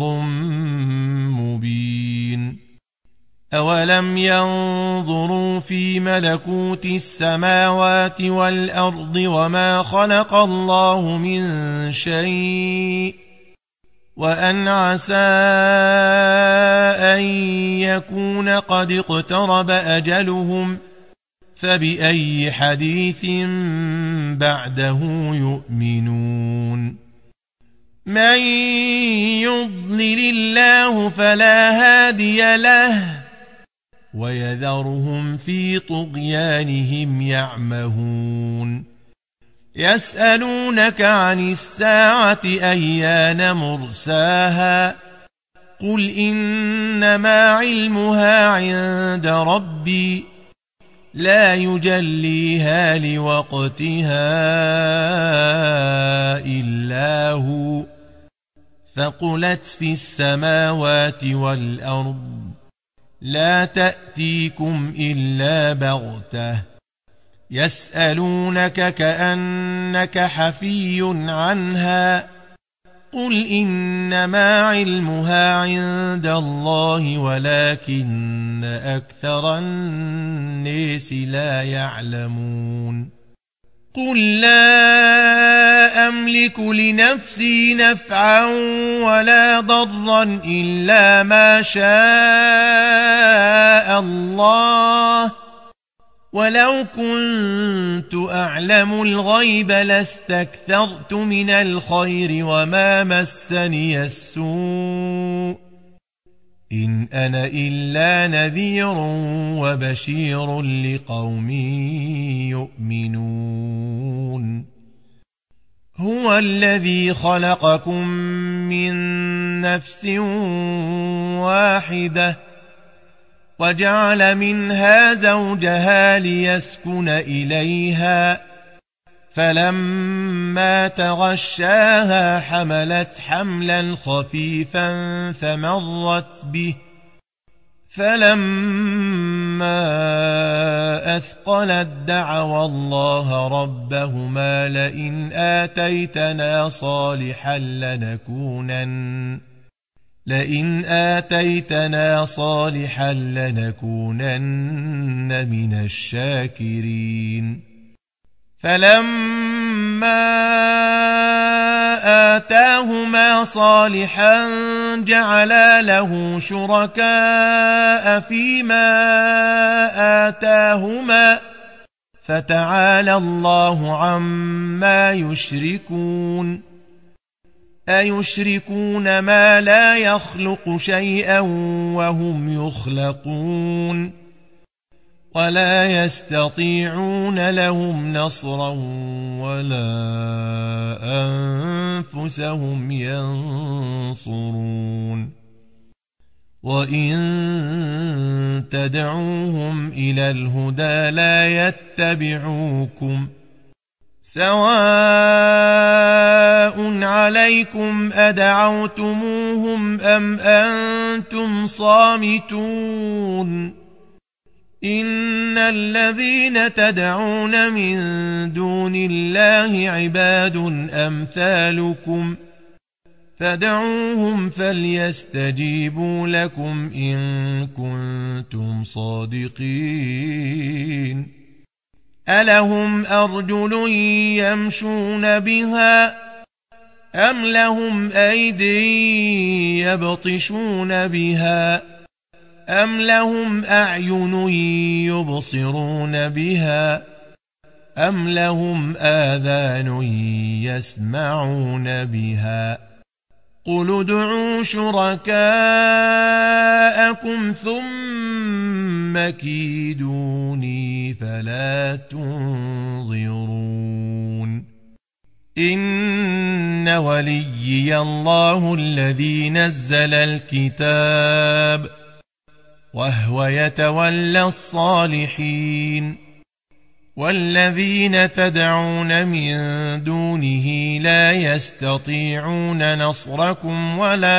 مبين أولم ينظروا في ملكوت السماوات والأرض وما خلق الله من شيء وأن عسى أن يكون قد اقترب أجلهم فبأي حديث بعده يؤمنون من يضلل الله فلا هادي له ويذرهم في طغيانهم يعمهون يسألونك عن الساعة أيان مرساها قل إنما علمها عند ربي لا يجليها لوقتها إلا هو ثقلت في السماوات والأرض لا تأتيكم إلا بغتة يسألونك كأنك حفي عنها قل إنما علمها عند الله ولكن أكثر الناس لا يعلمون قل لا أملك لنفسي نفعا ولا ضرا إلا ما شاء الله ولو كنت أعلم الغيب لاستكثرت من الخير وما مسني السوء إن أنا إلا نذير وبشير لقوم يؤمنون هو الذي خلقكم من نفس واحدة وجعل منها زوجها ليسكن إليها فلما تغشاها حملت حملا خفيفا فمرت به فلما أثقلت دعوا الله ربهما لئن آتيتنا صالحا لنكونن من الشاكرين فلما آتاهما صالحا جعلا له شركاء فيما آتاهما فتعالى الله عما يشركون أيشركون ما لا يخلق شيئا وهم يخلقون ولا يستطيعون لهم نصرا ولا أنفسهم ينصرون وإن تدعوهم إلى الهدى لا يتبعوكم سواء عليكم أدعوتموهم أم أنتم صامتون إن الذين تدعون من دون الله عباد أمثالكم فدعوهم فليستجيبوا لكم إن كنتم صادقين ألهم أرجل يمشون بها أم لهم أيدي يبطشون بها أم لهم أعين يبصرون بها أم لهم آذان يسمعون بها قل ادعوا شركاءكم ثم كيدوني فلا تنظرون إن وليي الله الذي نزل الكتاب وهو يتولى الصالحين والذين تدعون من دونه لا يستطيعون نصركم ولا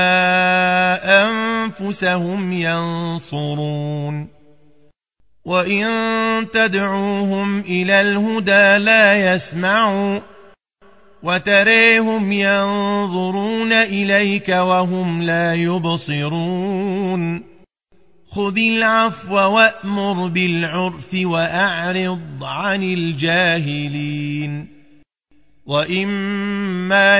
أنفسهم ينصرون وإن تدعوهم إلى الهدى لا يسمعوا وتريهم ينظرون إليك وهم لا يبصرون خذ العفو وأمر بالعرف وأعرض عن الجاهلين وإما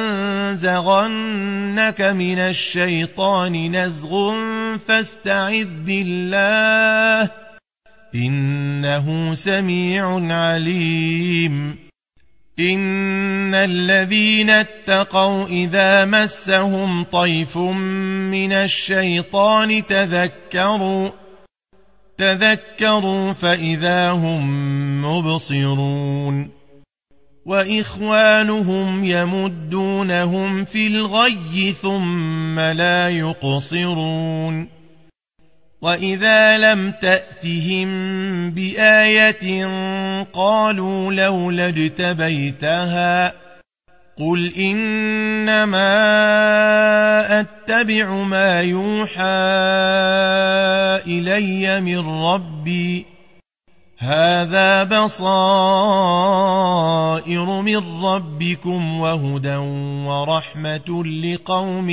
ينزغنك من الشيطان نزغ فاستعذ بالله إنه سميع عليم إن الذين اتقوا إذا مسهم طيف من الشيطان تذكروا فإذا هم مبصرون وإخوانهم يمدونهم في الغي ثم لا يقصرون وإذا لم تأتهم بآية قالوا لولا اجتبيتها قل إنما أتبع ما يوحى إلي من ربي هذا بصائر من ربكم وهدى ورحمة لقوم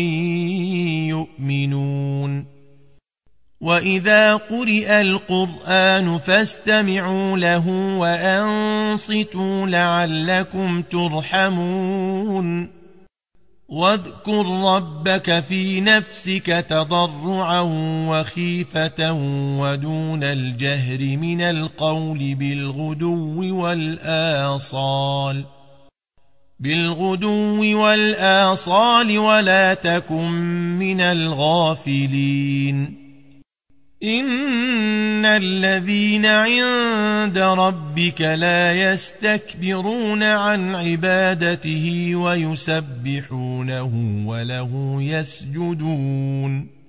يؤمنون وإذا قرئ القرآن فاستمعوا له وأنصتوا لعلكم ترحمون واذكر ربك في نفسك تضرعا وخيفة ودون الجهر من القول بالغدو والآصال ولا تكن من الغافلين إن الذين عند ربك لا يستكبرون عن عبادته ويسبحونه وله يسجدون